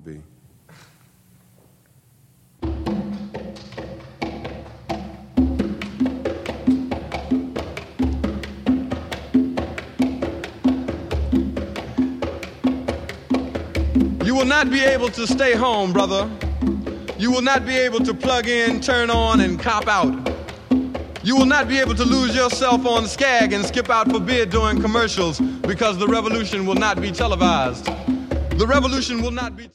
be. You will not be able to stay home, brother. You will not be able to plug in, turn on, and cop out. You will not be able to lose yourself on Skag and skip out for beer during commercials because the revolution will not be televised. The revolution will not be